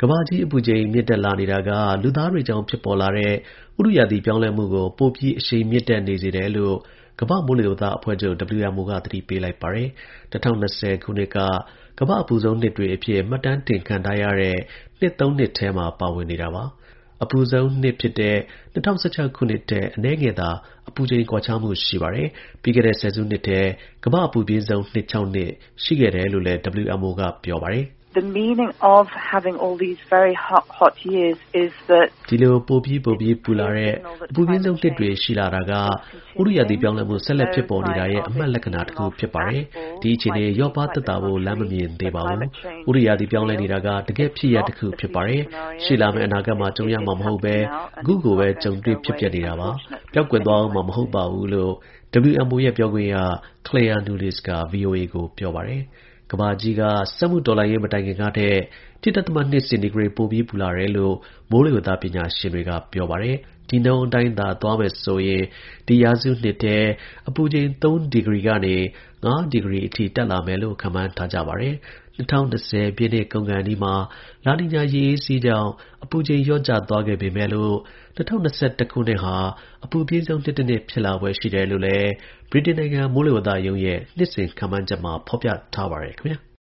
ကမ္ဘာကြီးအပူချိန်မြင့်တက်လာနေတာကလူသားတွေကြောင့်ဖြစ်ပေါ်လာတဲ့ဥတုရာသီပြောင်းလဲမှုကိုပိုပြီးအရှိန်မြင့်တက်နေစေတယ်လို့ကမ္ဘာမိုးလေဝသအဖွဲ့ချုပ် WMO ကသတိပေးလိုက်ပါတယ်။ 2020 ခုနှစ်ကကမ္ဘာအပူဆုံးနှစ်တွေအဖြစ်မှတ်တမ်းတင်ခံထားရတဲ့နှစ် 3 နှစ်ထဲမှာပါဝင်နေတာပါ။ အပူဆုံးနှစ်ဖြစ်တဲ့ 2016 ခုနှစ်ထက်အနည်းငယ်သာအပူချိန်ကွာခြားမှုရှိပါတယ်။ ပြီးခဲ့တဲ့ဆယ်စုနှစ်ထဲကမ္ဘာအပူပြင်းဆုံးနှစ် 6 နှစ်ရှိခဲ့တယ်လို့လည်း WMO ကပြောပါတယ်။ The meaning of having all these very hot years is that ဒီလိုပိုပြီးပူလာတဲ့အပူပြင်းဆုံးနှစ်တွေရှိလာတာကဥတုရာသီပြောင်းလဲမှုဆက်လက်ဖြစ်ပေါ်နေတာရဲ့အမှတ်လက္ခဏာတစ်ခုဖြစ်ပါတယ်။ဒီအခြေအနေလျော့ပါးသက်သာဖို့လမ်းမမြင်သေးပါဘူး။ဥတုရာသီပြောင်းလဲနေတာကတကယ်ဖြစ်ရပ်တစ်ခုဖြစ်ပါတယ်။ရှေ့လာမယ့်အနာဂတ်မှာကြုံရမှာမဟုတ်ပဲအခုကိုပဲကြုံတွေ့ဖြစ်ပျက်နေတာပါ။ပျောက်ကွယ်သွားအောင်မှာမဟုတ်ပါဘူးလို့ WMO ရဲ့ပြောခွင့်ရ Claire Nulis က VOA ကိုပြောပါတယ်။ ကမ္ဘာကြီးကစက်မှုတော်လှန်ရေးမတိုင်ခင်ကထက် 1.2 စင်တီဂရိတ်ပိုပြီးပူလာတယ်လို့မိုးလေဝသပညာရှင်တွေကပြောပါတယ်။ဒီနှုန်းအတိုင်းသာသွားမယ်ဆိုရင်ဒီရာစုနှစ်ထဲအပူချိန် 3 ဒီဂရီကနေ 5 ဒီဂရီအထိတက်လာမယ်လို့ခန့်မှန်းထားကြပါတယ်။ 2020 ပြည့်နှစ်ကုန်ခါနီးမှာလာနီညာရေအေးစီးကြောင့်အပူချိန်လျော့ကျသွားခဲ့ပေမဲ့လို့2021 ခုနှစ်ဟာအပူပြင်းဆုံးနှစ်တစ်နှစ်ဖြစ်လာဖွယ်ရှိတယ်လို့လည်းဗြိတိန်နိုင်ငံမိုးလေဝသရုံးရဲ့နှစ်စဉ်ခန့်မှန်းချက်မှာဖော်ပြထားပါတယ်ခင်ဗျာ